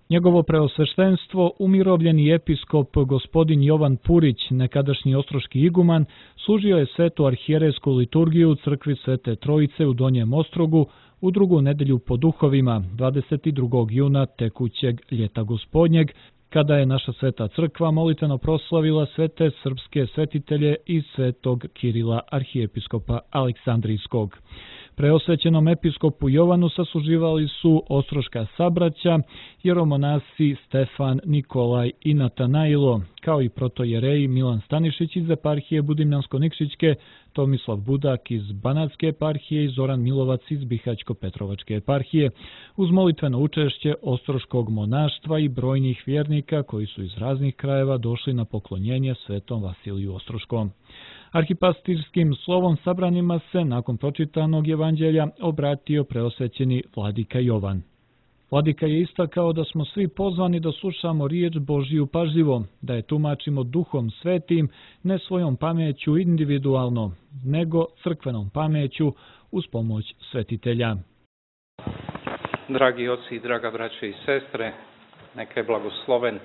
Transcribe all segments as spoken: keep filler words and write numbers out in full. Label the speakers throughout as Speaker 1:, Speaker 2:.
Speaker 1: Njegovo preosveštenstvo, umirovljeni episkop gospodin Jovan Purić, nekadašnji ostroški iguman, služio je svetu arhijerejsku liturgiju u crkvi Svete Trojice u Donjem Ostrogu u drugu nedelju po duhovima, dvadeset drugog juna tekućeg ljeta gospodnjeg, kada je naša sveta crkva molitveno proslavila svete srpske svetitelje i svetog Kirila arhijepiskopa Aleksandrijskog. Preosvećenom episkopu Jovanu sasluživali su ostroška sabraća, jeromonasi Stefan, Nikolaj i Natanailo, kao i protojereji Milan Stanišić iz eparhije Budimljansko-Nikšićke, Tomislav Budak iz Banatske eparhije i Zoran Milovac iz Bihać-Petrovačke eparhije, uz molitveno učešće ostroškog monaštva i brojnih vjernika koji su iz raznih krajeva došli na poklonjenje svetom Vasiliju Ostroškom. Arhipastirskim slovom sabranima se nakon pročitanog evanđelja obratio preosvećeni vladika Jovan. Vladika je istakao da smo svi pozvani da slušamo riječ Božiju pažljivo, da je tumačimo duhom svetim, ne svojom pameću individualno, nego crkvenom pameću uz pomoć svetitelja.
Speaker 2: Dragi oci i draga braće i sestre, neka je blagosloven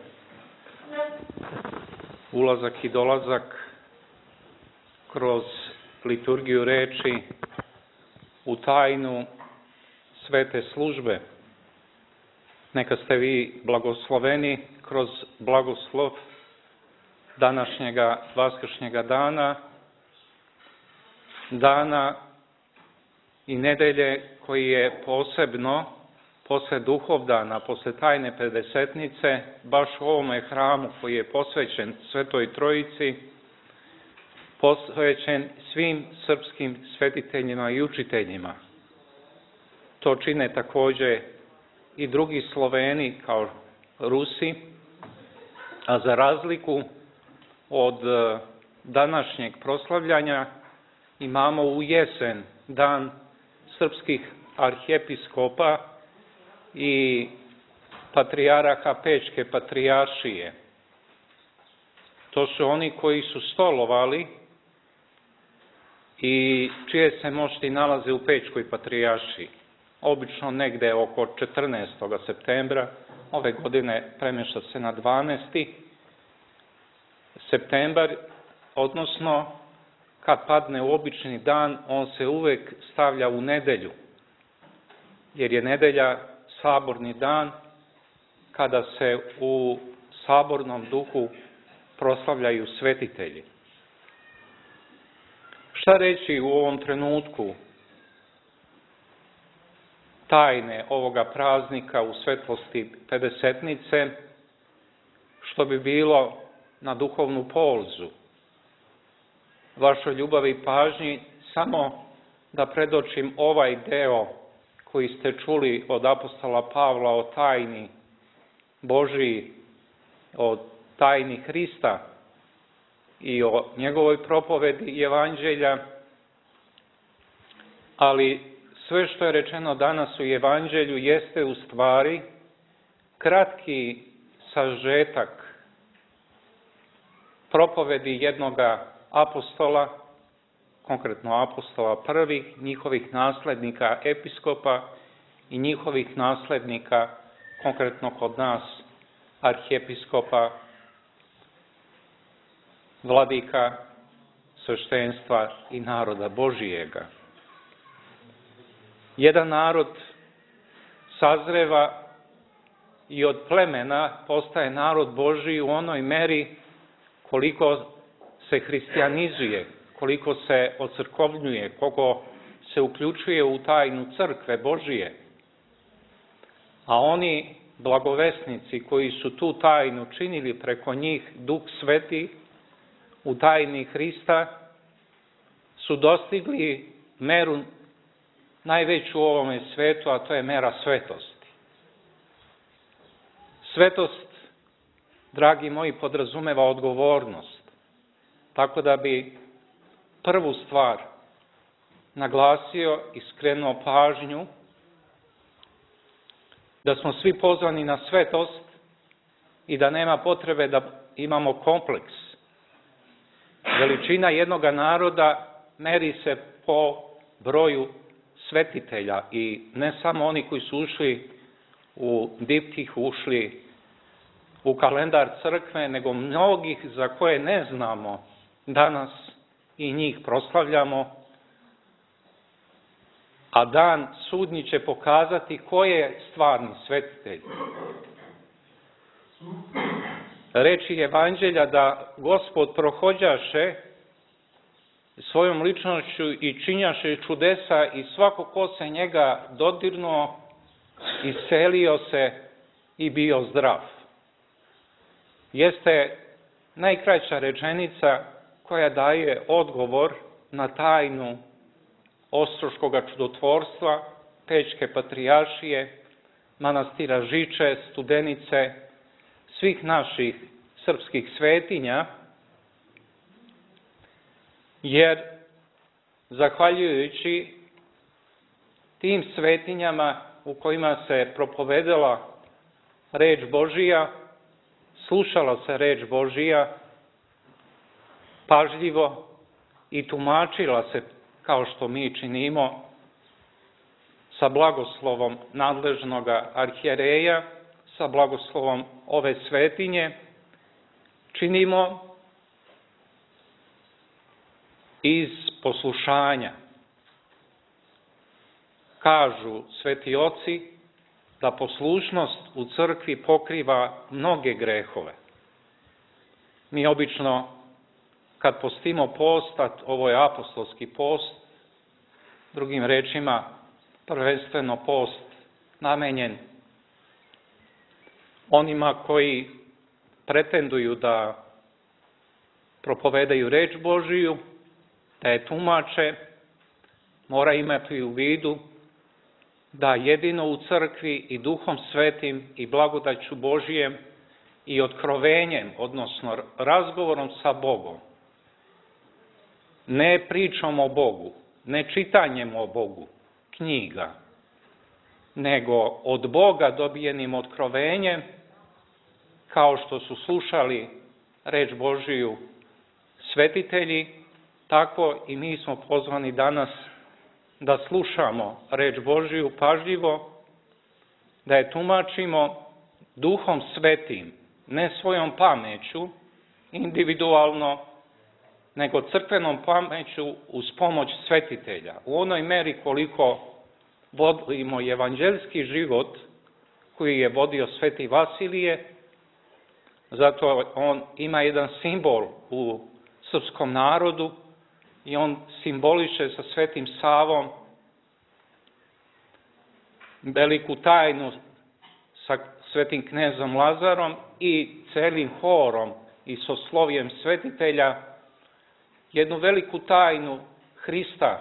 Speaker 2: ulazak i dolazak kroz liturgiju reči u tajnu svete službe. Neka ste vi blagosloveni kroz blagoslov današnjega vaskršnjega dana, dana i nedelje koji je posebno, posle duhovdana, posle tajne pedesetnice, baš u ovome hramu koji je posvećen Svetoj Trojici, posvećen svim srpskim svetiteljima i učiteljima. To čine također i drugi Sloveni kao Rusi, a za razliku od današnjeg proslavljanja imamo u jesen dan srpskih arhijepiskopa i patrijaraha Pečke patrijaršije. To su oni koji su stolovali i čije se mošti nalaze u Pečkoj patrijaršiji. Obično negde oko četrnaestog septembra, ove godine premješta se na dvanaesti septembar, odnosno kad padne u obični dan, on se uvek stavlja u nedelju, jer je nedelja saborni dan kada se u sabornom duhu proslavljaju svetitelji. Šta reći u ovom trenutku tajne ovoga praznika u svetlosti pedesetnice, što bi bilo na duhovnu polzu? Vašoj ljubavi i pažnji samo da predočim ovaj deo koji ste čuli od apostola Pavla o tajni Božiji, o tajni Hrista i o njegovoj propovedi evanđelja, ali sve što je rečeno danas u evanđelju jeste u stvari kratki sažetak propovedi jednoga apostola, konkretno apostola prvih, njihovih naslednika episkopa i njihovih naslednika, konkretno kod nas, arhijepiskopa, vladika, sveštenstva i naroda Božijega. Jedan narod sazreva i od plemena postaje narod Božiji u onoj meri koliko se hristijanizuje, koliko se ocrkovljuje, koliko se uključuje u tajnu crkve Božije. A oni blagovesnici koji su tu tajnu činili preko njih, Duh Sveti u tajni Hrista, su dostigli meru najveću u ovome svetu, a to je mera svetosti. Svetost, dragi moji, podrazumeva odgovornost. Tako da bi prvu stvar naglasio i skrenuo pažnju da smo svi pozvani na svetost i da nema potrebe da imamo kompleks. Veličina jednoga naroda meri se po broju svetitelja i ne samo oni koji su ušli u diptih ušli u kalendar crkve, nego mnogih za koje ne znamo danas i njih proslavljamo, a dan sudnji će pokazati ko je stvarni svetitelj. Reči Evanđelja da Gospod prohođaše svojom ličnošću i činjaše čudesa i svako ko se njega dodirnuo, iscelio se i bio zdrav. Jeste najkraća rečenica koja daje odgovor na tajnu Ostroškog čudotvorstva, Pećke patrijaršije, manastira Žiče, Studenice, svih naših srpskih svetinja, jer zahvaljujući tim svetinjama u kojima se propovedala reč Božija, slušala se reč Božija pažljivo i tumačila se kao što mi činimo sa blagoslovom nadležnog arhijereja, sa blagoslovom ove svetinje, činimo iz poslušanja. Kažu sveti oci da poslušnost u crkvi pokriva mnoge grehove. Mi obično, kad postimo post, a ovo je apostolski post, drugim rečima, prvenstveno post namenjen onima koji pretenduju da propovedaju reč Božiju, da je tumače, mora imati u vidu da jedino u crkvi i Duhom Svetim i blagodaću Božijem i otkrovenjem, odnosno razgovorom sa Bogom, ne pričom o Bogu, ne čitanjem o Bogu, knjiga, nego od Boga dobijenim otkrovenjem, kao što su slušali reč Božiju svetitelji, tako i mi smo pozvani danas da slušamo reč Božiju pažljivo, da je tumačimo Duhom Svetim, ne svojom pameću, individualno, nego crkvenom pameću uz pomoć svetitelja. U onoj meri koliko vodimo evanđeljski život koji je vodio sveti Vasilije, zato on ima jedan simbol u srpskom narodu i on simboliše sa svetim Savom veliku tajnu sa svetim knezom Lazarom i celim horom i soslovjem svetitelja, jednu veliku tajnu Hrista,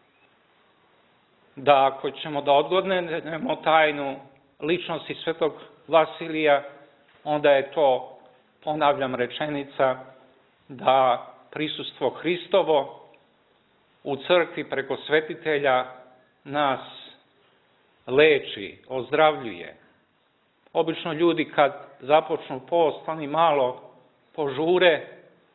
Speaker 2: da ako ćemo da odgodnemo tajnu ličnosti svetog Vasilija, onda je to, ponavljam rečenica, da prisustvo Hristovo u crkvi preko svetitelja nas leči, ozdravljuje. Obično ljudi kad započnu post, oni malo požure,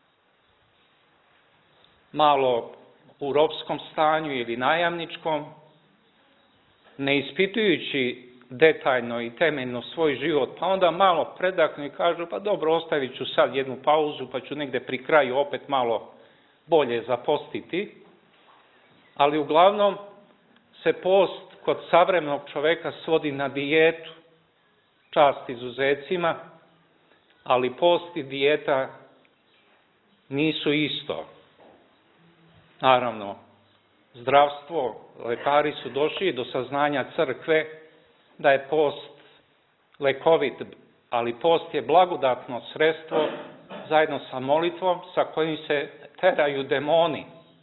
Speaker 2: malo u ropskom stanju ili najamničkom, ne ispitujući detaljno i temeljno svoj život, pa onda malo predahnu i kažu, pa dobro, ostavit ću sad jednu pauzu, pa ću negde pri kraju opet malo bolje zapostiti. Ali uglavnom se post kod savremenog čoveka svodi na dijetu, čast izuzecima, ali post i dijeta nisu isto. Naravno, zdravstvo, lekari su došli do saznanja crkve da je post lekovit, ali post je blagodatno sredstvo zajedno sa molitvom sa kojim se teraju demoni.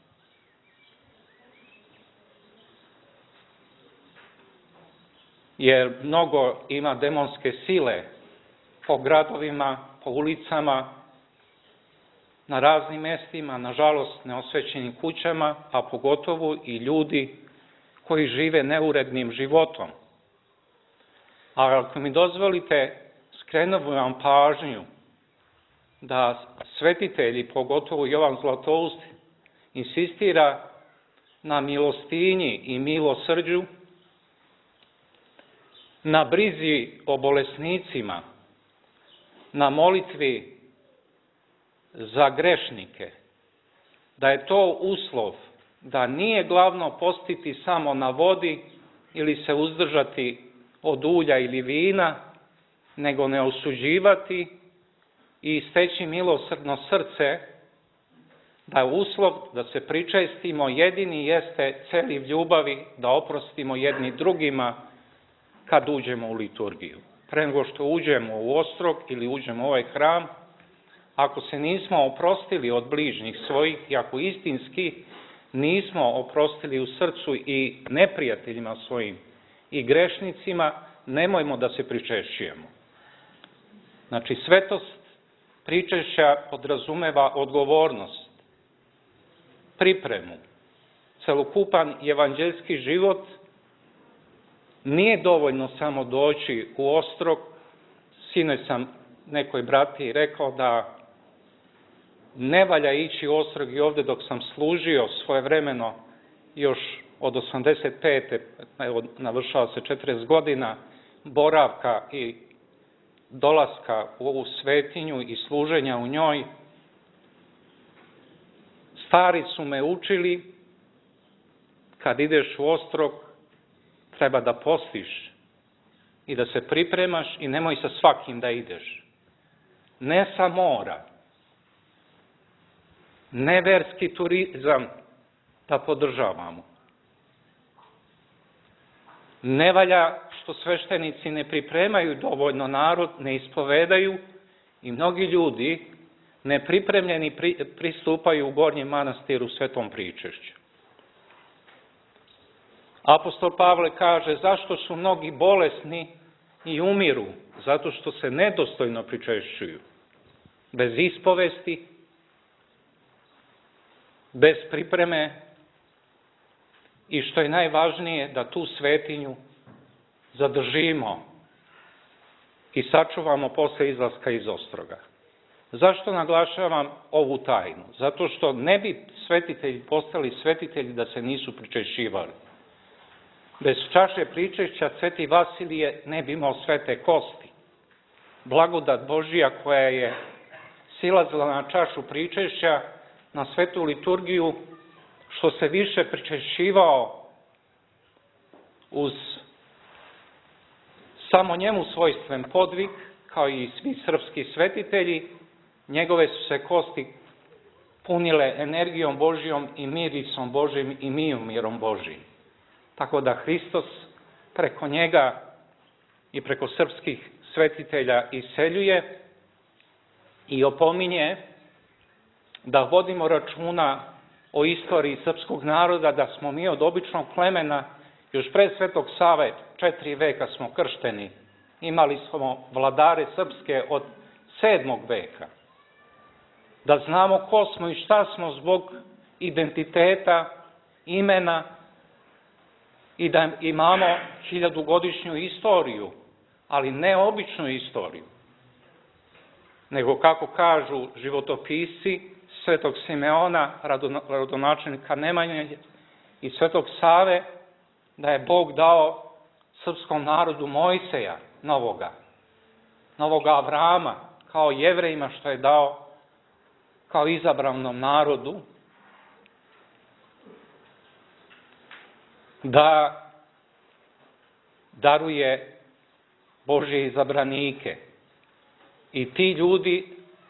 Speaker 2: Jer mnogo ima demonske sile po gradovima, po ulicama, na raznim mestima, nažalost neosvećenim kućama, a pogotovo i ljudi koji žive neurednim životom. A ako mi dozvolite, skrenuo vam pažnju da svetitelji, pogotovo Jovan Zlatoust, insistira na milostinji i milosrđu, na brizi o bolesnicima, na molitvi za grešnike, da je to uslov, da nije glavno postiti samo na vodi ili se uzdržati od ulja ili vina, nego ne osuđivati i steći milosrdno srce, da je uslov da se pričestimo jedini jeste celiv ljubavi, da oprostimo jedni drugima kad uđemo u liturgiju. Pre nego što uđemo u ostrog ili uđemo u ovaj hram, ako se nismo oprostili od bližnjih svojih i ako istinski nismo oprostili u srcu i neprijateljima svojim i grešnicima, nemojmo da se pričešćujemo. Znači, svetost pričešća podrazumeva odgovornost, pripremu, celokupan evanđeljski život. Nije dovoljno samo doći u ostrog. Sinoć sam nekoj brati rekao da ne valja ići u ostrog i ovde dok sam služio svojevremeno još od osamdeset pete. Evo, navršava se četrdeset godina boravka i dolaska u ovu svetinju i služenja u njoj. Stari su me učili, kad ideš u ostrog, treba da postiš i da se pripremaš i nemoj sa svakim da ideš. Ne sa mora, ne verski turizam da podržavamo. Ne valja što sveštenici ne pripremaju dovoljno narod, ne ispovedaju i mnogi ljudi nepripremljeni pristupaju u Gornji manastir u Svetom pričešću. Apostol Pavle kaže zašto su mnogi bolesni i umiru, zato što se nedostojno pričešćuju, bez ispovesti, bez pripreme i što je najvažnije da tu svetinju zadržimo i sačuvamo posle izlaska iz ostroga. Zašto naglašavam ovu tajnu? Zato što ne bi svetitelji postali svetitelji da se nisu pričešćivali. Bez čaše pričešća Sveti Vasilije ne bi imao svete kosti. Blagodat Božija koja je silazila na čašu pričešća, na svetu liturgiju, što se više pričešćivao uz samo njemu svojstven podvig, kao i svi srpski svetitelji, njegove su se kosti punile energijom Božijom i mirisom Božijim i mirom Božijim. Tako da Hristos preko njega i preko srpskih svetitelja iseljuje i opominje da vodimo računa o istoriji srpskog naroda, da smo mi od običnog plemena, još pre Svetog Save, četiri veka smo kršteni, imali smo vladare srpske od sedmog veka. Da znamo ko smo i šta smo zbog identiteta, imena i da imamo hiljadugodišnju istoriju, ali ne običnu istoriju, nego kako kažu životopisci Svetog Simeona, rodonačelnika Nemanje i Svetog Save, da je Bog dao srpskom narodu Mojseja, novoga, novoga Avrama, kao Jevrejima što je dao kao izabranom narodu, da daruje Božje izabranike. I ti ljudi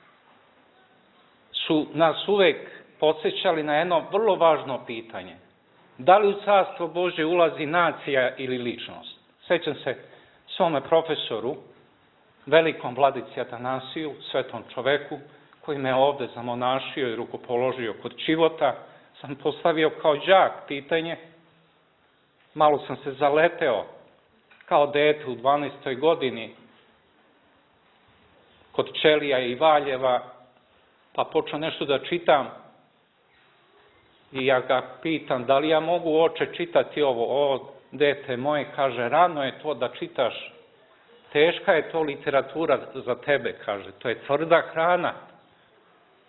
Speaker 2: su nas uvek podsjećali na jedno vrlo važno pitanje. Da li u Carstvo Božje ulazi nacija ili ličnost? Sećam se svome profesoru, velikom vladici Atanasiju, svetom čoveku, koji me ovde zamonašio i rukopoložio kod Čivota, sam postavio kao đak pitanje. Malo sam se zaleteo kao dete u dvanaestoj godini kod Čelija i Valjeva, pa počeo nešto da čitam i ja ga pitam da li ja mogu, oče, čitati ovo. O, dete moje, kaže, rano je to da čitaš, teška je to literatura za tebe, kaže, to je tvrda hrana.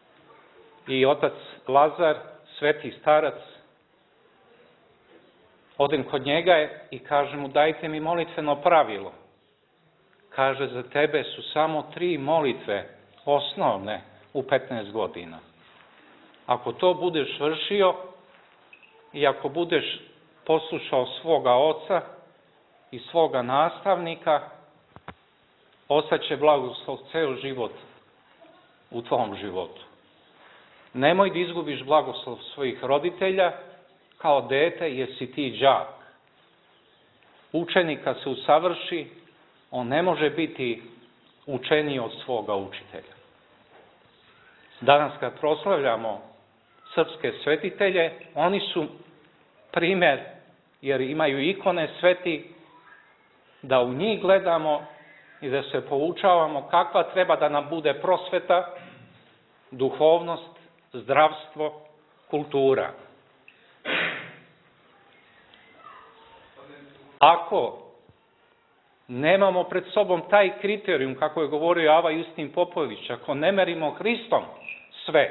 Speaker 2: I otac Lazar, sveti starac, Odem kod njega i kažem mu, dajte mi molitveno pravilo. Kaže, za tebe su samo tri molitve osnovne u petnaest godina. Ako to budeš vršio i ako budeš poslušao svoga oca i svoga nastavnika, ostaće blagoslov ceo život u tvom životu. Nemoj da izgubiš blagoslov svojih roditelja kao dete, jer si ti đak. Učenik kad se usavrši, on ne može biti učeniji od svoga učitelja. Danas kad proslavljamo srpske svetitelje, oni su primer, jer imaju ikone sveti, da u njih gledamo i da se poučavamo kakva treba da nam bude prosveta, duhovnost, zdravstvo, kultura. Ako nemamo pred sobom taj kriterijum, kako je govorio Ava Justin Popović, ako ne merimo Hristom sve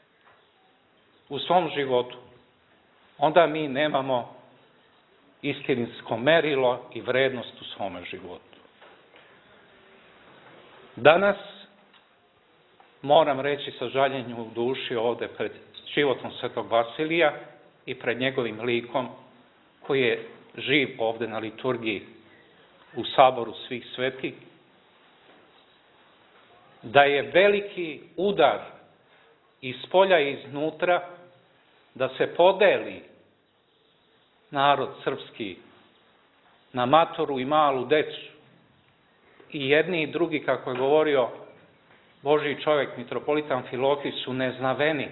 Speaker 2: u svom životu, onda mi nemamo istinsko merilo i vrednost u svome životu. Danas moram reći sa žaljenjem u duši ovde pred životom svetog Vasilija i pred njegovim likom koji je živ ovde na liturgiji u saboru svih svetih, da je veliki udar iz polja i iznutra da se podeli narod srpski na matoru i malu decu. I jedni i drugi, kako je govorio Božji čovjek, mitropolit Amfilohij, su neznaveni.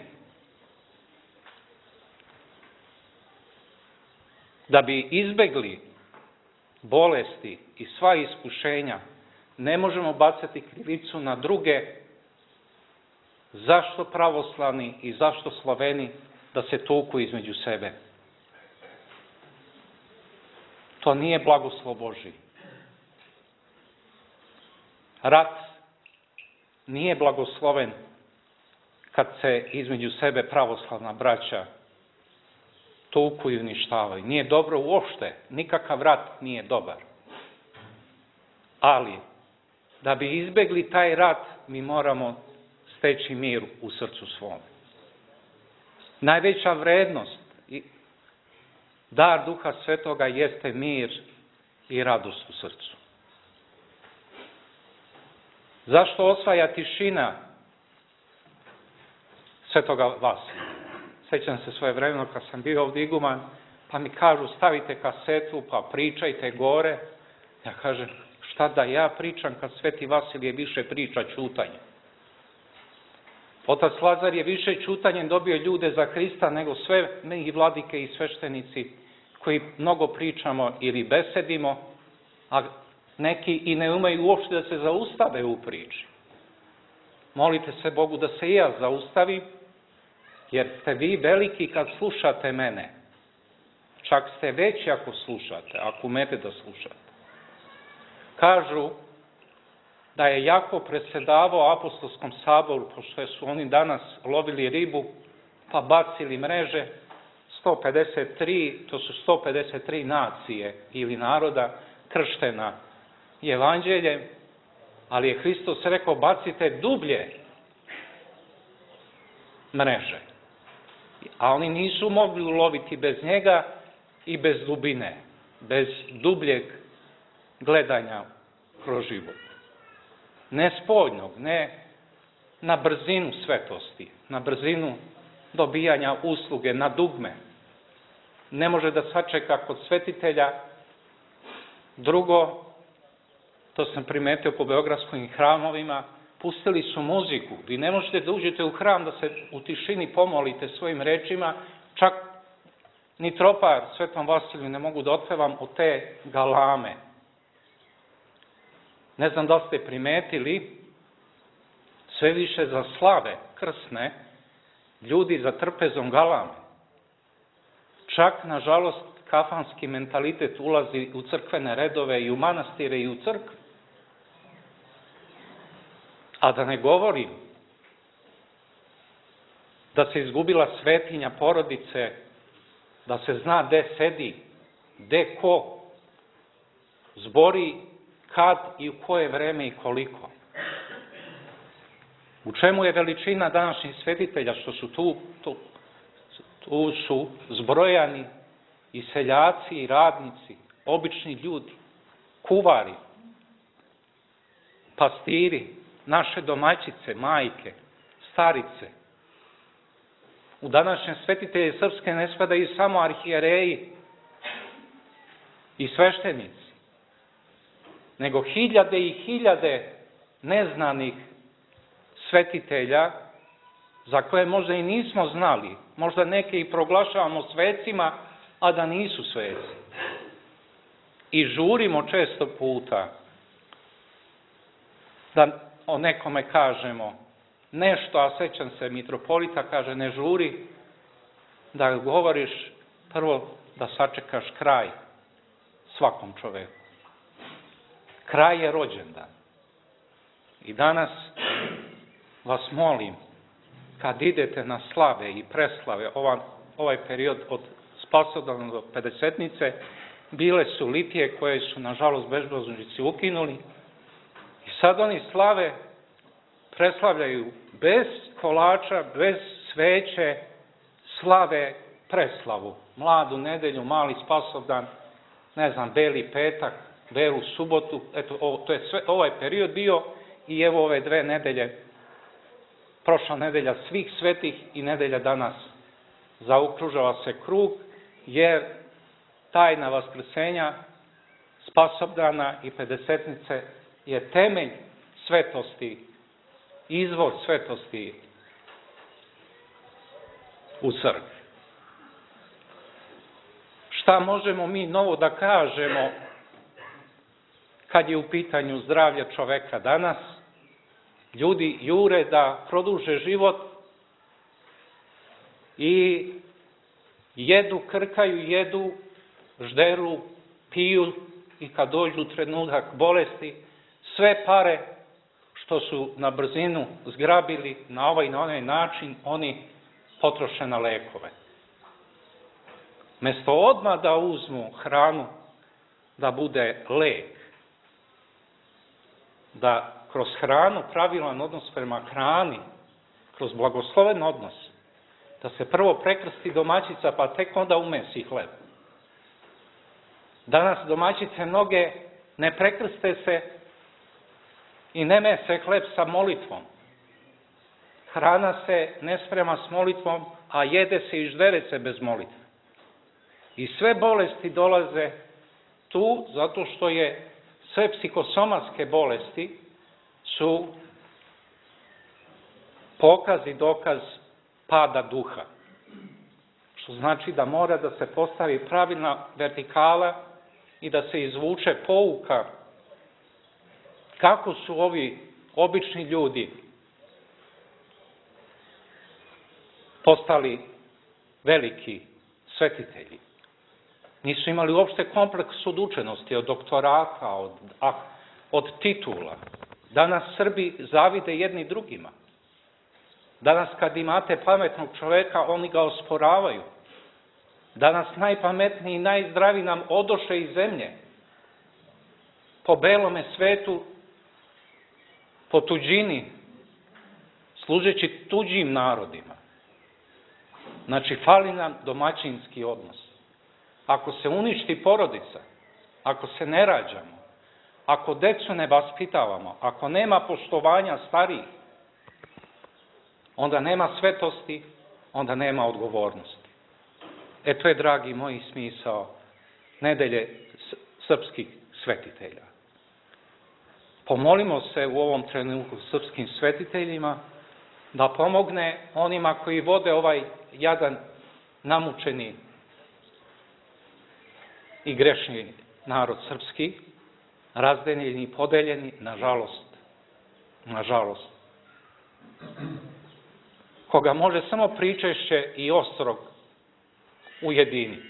Speaker 2: Da bi izbegli bolesti i sva iskušenja, ne možemo bacati krivicu na druge, zašto pravoslavni i zašto Sloveni da se tuku između sebe. To nije blagoslov Božji. Rat nije blagosloven kad se između sebe pravoslavna braća tuku i uništavaju. Nije dobro uopšte, nikakav rat nije dobar. Ali, da bi izbegli taj rat, mi moramo steći mir u srcu svom. Najveća vrednost i dar Duha Svetoga jeste mir i radost u srcu. Zašto osvaja tišina Svetoga Vasilija? Sećam se svoje vremeno kad sam bio ovdje iguman, pa mi kažu stavite kasetu, pa pričajte gore. Ja kažem, šta da ja pričam kad Sveti Vasilije više priča ćutanje? Otac Lazar je više ćutanjem dobio ljude za Hrista nego sve mi i vladike i sveštenici koji mnogo pričamo ili besedimo, a neki i ne umeju uopšte da se zaustave u priči. Molite se Bogu da se i ja zaustavim, jer ste vi veliki kad slušate mene. Čak ste veći ako slušate, ako umete da slušate. Kažu da je Jakov presedavao apostolskom saboru, pošto su oni danas lovili ribu, pa bacili mreže, sto pedeset tri, to su sto pedeset tri nacije ili naroda krštena evanđeljem, ali je Hristos rekao, bacite dublje mreže. A oni nisu mogli uloviti bez njega i bez dubine, bez dubljeg gledanja kroz život. Ne spoljnog, ne na brzinu svetosti, na brzinu dobijanja usluge, na dugme. Ne može da sačeka kod svetitelja. Drugo, to sam primetio po beogradskim hramovima, pustili su muziku. Vi ne možete da uđete u hram da se u tišini pomolite svojim rečima, čak ni tropar Svetom Vasiliju ne mogu da otpevam od te galame. Ne znam da li ste primetili, sve više za slave krsne, ljudi za trpezom galame. Čak, nažalost, kafanski mentalitet ulazi u crkvene redove i u manastire i u crkve. A da ne govorim da se izgubila svetinja porodice, da se zna gde sedi gde ko zbori, kad i u koje vreme i koliko. U čemu je veličina današnjih svetitelja, što su tu, tu, tu su zbrojani i seljaci i radnici, obični ljudi, kuvari, pastiri, naše domaćice, majke, starice. U današnje svetitelje srpske ne spadaju samo arhijereji i sveštenici, nego hiljade i hiljade neznanih svetitelja za koje možda i nismo znali, možda neke i proglašavamo svecima, a da nisu sveci. I žurimo često puta da o nekome kažemo nešto, a sećam se, mitropolita kaže, ne žuri da govoriš, prvo da sačekaš kraj svakom čoveku. Kraj je rođendan. I danas vas molim, kad idete na slave i preslave, ovaj, ovaj period od Spasodana do Pedesetnice, bile su litije koje su, nažalost, bezbožnici ukinuli. I sad oni slave, preslavljaju bez kolača, bez sveće, slave preslavu. Mladu nedelju, mali Spasovdan, ne znam, beli petak, belu subotu. Eto, ovo, to je sve, ovaj period bio i evo ove dve nedelje, prošla nedelja svih svetih i nedelja danas. Zaokružava se krug, jer tajna vaskrsenja, Spasovdana i Pedesetnice je temelj svetosti, izvor svetosti u crkvi. Šta možemo mi novo da kažemo kad je u pitanju zdravlje čoveka danas? Ljudi jure da produže život i jedu, krkaju, jedu, žderu, piju i kad dođu trenutak bolesti, sve pare što su na brzinu zgrabili na ovaj i na onaj način, oni potroše na lekove. Mesto odmah da uzmu hranu, da bude lek, da kroz hranu, pravilan odnos prema hrani, kroz blagosloven odnos, da se prvo prekrsti domaćica, pa tek onda umesi hleb. Danas domaćice mnoge ne prekrste se i ne mese hleb sa molitvom. Hrana se ne sprema s molitvom, a jede se i ždere se bez molitve. I sve bolesti dolaze tu zato što je sve psihosomatske bolesti su pokaz i dokaz pada duha. Što znači da mora da se postavi pravilna vertikala i da se izvuče pouka kako su ovi obični ljudi postali veliki svetitelji. Nisu imali uopšte kompleks od učenosti, od doktorata, od, od titula. Danas Srbi zavide jedni drugima. Danas kad imate pametnog čoveka, oni ga osporavaju. Danas najpametniji i najzdraviji nam odoše iz zemlje. Po belome svetu, po tuđini, služeći tuđim narodima. Znači, fali nam domaćinski odnos. Ako se uništi porodica, ako se ne rađamo, ako decu ne vaspitavamo, ako nema poštovanja starijih, onda nema svetosti, onda nema odgovornosti. E to je, dragi moji, smisao nedelje srpskih svetitelja. Pomolimo se u ovom trenutku srpskim svetiteljima da pomogne onima koji vode ovaj jadan, namučeni i grešni narod srpski, razdeljeni i podeljeni, nažalost, nažalost, koga može samo pričešće i ostrog ujediniti.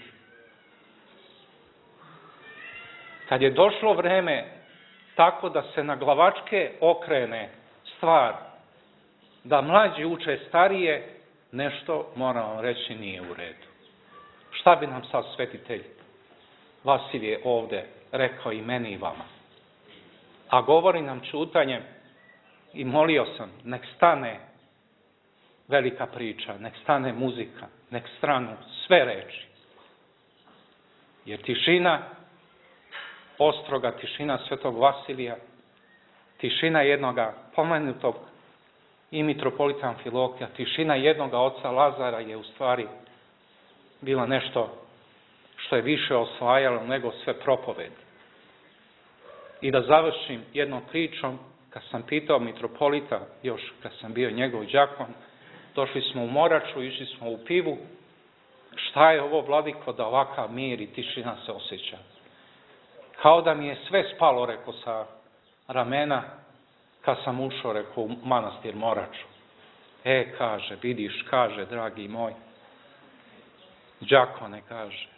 Speaker 2: Kad je došlo vreme tako da se na glavačke okrene stvar, da mlađi uče starije, nešto, moram vam reći, nije u redu. Šta bi nam sad svetitelj Vasilije ovde rekao i meni i vama. A govori nam ćutanjem i molio sam, nek stane velika priča, nek stane muzika, nek stranu sve reči. Jer tišina Ostroga, tišina Svetog Vasilija, tišina jednoga pomenutog i mitropolita Amfilohija, tišina jednoga oca Lazara je u stvari bila nešto što je više osvajalo nego sve propovedi. I da završim jednom pričom, kad sam pitao mitropolita, još kad sam bio njegov đakon, došli smo u Moraču, išli smo u pivu, šta je ovo, vladiko, da ovakav mir i tišina se osjeća? Kao da mi je sve spalo, rekao, sa ramena, kad sam ušao, rekao, u manastir Moraču. E, kaže, vidiš, kaže, dragi moj, đakone, kaže,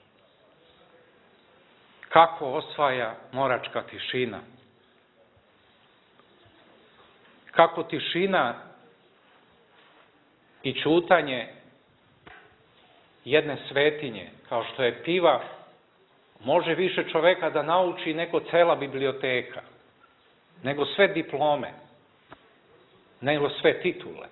Speaker 2: kako osvaja moračka tišina. Kako tišina i ćutanje jedne svetinje, kao što je piva, može više čoveka da nauči nego cela biblioteka, nego sve diplome, nego sve titule.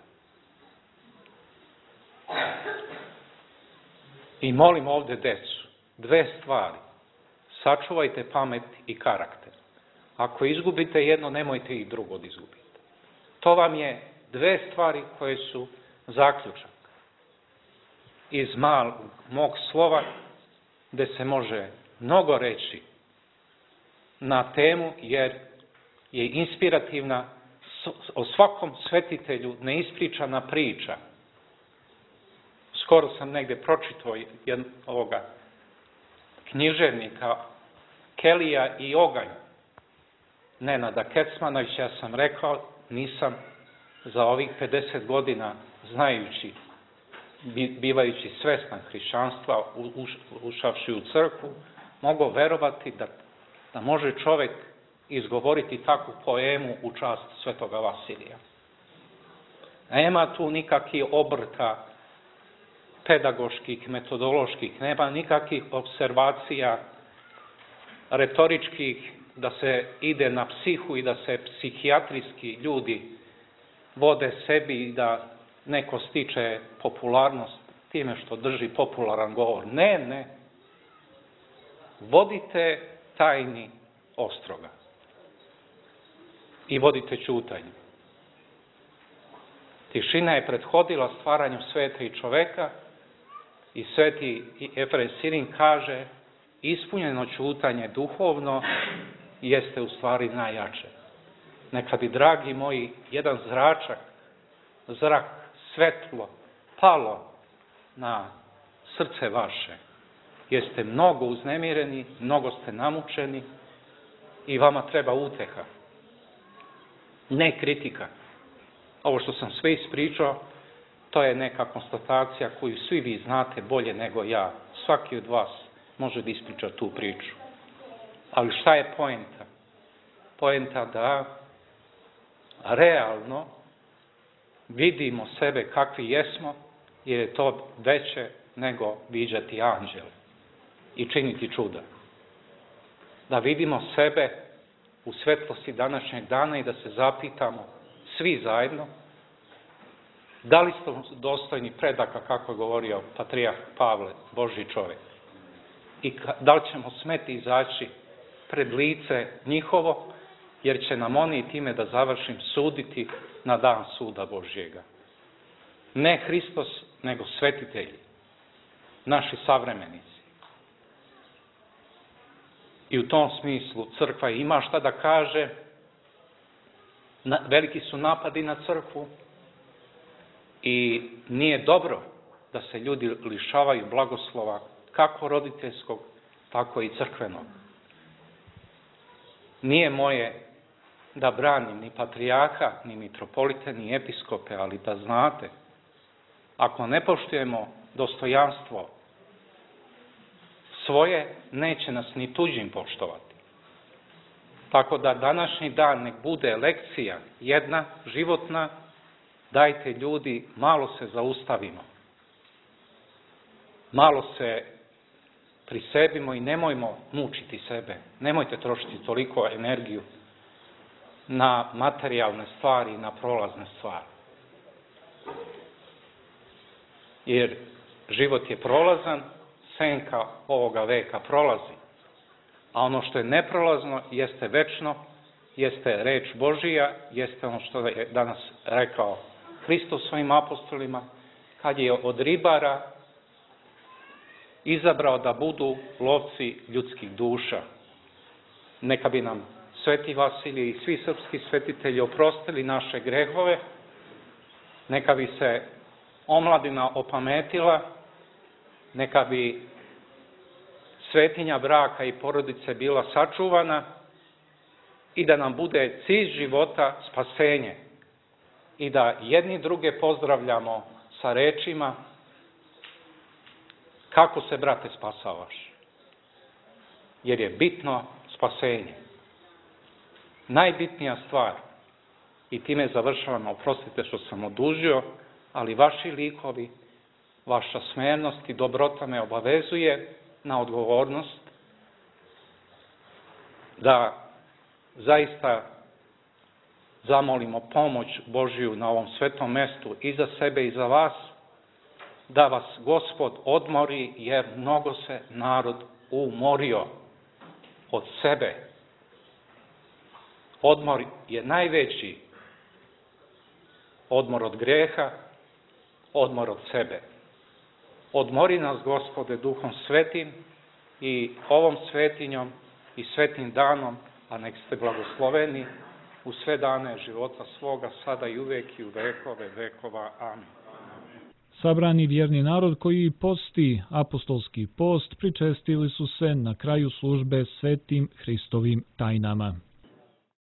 Speaker 2: I molim ovde decu, dve stvari. Sačuvajte pamet i karakter. Ako izgubite jedno, nemojte i drugo da izgubite. To vam je dve stvari koje su zaključak iz malog mog slova, gde se može mnogo reći na temu, jer je inspirativna, o svakom svetitelju neispričana priča. Skoro sam negde pročitao ovoga književnika Kelija i Oganj Nenada Kecmanovića. Ja sam rekao, nisam za ovih pedeset godina, znajući, bivajući svestan hrišćanstva, ušavši u crkvu, mogao verovati da, da može čovek izgovoriti takvu poemu u čast Svetoga Vasilija. Nema tu nikakvih obrta pedagoških, metodoloških, nema nikakvih observacija retoričkih, da se ide na psihu i da se psihijatrijski ljudi vode sebi i da neko stiče popularnost time što drži popularan govor. Ne, ne. Vodite tajni Ostroga i vodite ćutanje. Tišina je prethodila stvaranju sveta i čoveka i sveti Efrem Sirin kaže, ispunjeno ćutanje duhovno jeste u stvari najjače. Neka bi, dragi moji, jedan zračak, zrak, svetlo, palo na srce vaše. Jeste mnogo uznemireni, mnogo ste namučeni i vama treba uteha. Ne kritika. Ovo što sam sve ispričao, to je neka konstatacija koju svi vi znate bolje nego ja. Svaki od vas može da ispriča tu priču. Ali šta je poenta? Poenta da realno vidimo sebe kakvi jesmo, jer je to veće nego viđati anđele i činiti čuda. Da vidimo sebe u svetlosti današnjeg dana i da se zapitamo svi zajedno da li smo dostojni predaka, kako je govorio patrijarh Pavle, Božji čovjek, i da li ćemo smeti izaći pred lice njihovo, jer će nam oni, time da završim, suditi na dan suda Božjega. Ne Hristos, nego svetitelji, naši savremenici. I u tom smislu crkva ima šta da kaže, veliki su napadi na crkvu i nije dobro da se ljudi lišavaju blagoslova, kako roditeljskog, tako i crkvenog. Nije moje da branim ni patrijarha, ni mitropolite, ni episkope, ali da znate, ako ne poštujemo dostojanstvo svoje, neće nas ni tuđim poštovati. Tako da današnji dan nek bude lekcija jedna, životna, dajte ljudi, malo se zaustavimo. Malo se prisebimo i nemojmo mučiti sebe. Nemojte trošiti toliko energiju na materijalne stvari i na prolazne stvari. Jer život je prolazan, senka ovoga veka prolazi. A ono što je neprolazno jeste večno, jeste reč Božija, jeste ono što je danas rekao Hristos svojim apostolima, kad je od ribara izabrao da budu lovci ljudskih duša. Neka bi nam Sveti Vasilije i svi srpski svetitelji oprostili naše grehove, neka bi se omladina opametila, neka bi svetinja braka i porodice bila sačuvana i da nam bude cilj života spasenje i da jedni druge pozdravljamo sa rečima: kako se, brate, spasavaš? Jer je bitno spasenje. Najbitnija stvar, i time završavam, oprostite što sam odužio, ali vaši likovi, vaša smernost i dobrota me obavezuje na odgovornost da zaista zamolimo pomoć Božiju na ovom svetom mestu i za sebe i za vas, da vas Gospod odmori, jer mnogo se narod umorio od sebe. Odmor je najveći, odmor od greha, odmor od sebe. Odmori nas, Gospode, Duhom Svetim i ovom svetinjom i svetnim danom, a nek ste blagosloveni u sve dane života svoga, sada i uvek i u vekove vekova. Amin.
Speaker 1: Sabrani vjerni narod koji posti apostolski post pričestili su se na kraju službe svetim Hristovim tajnama.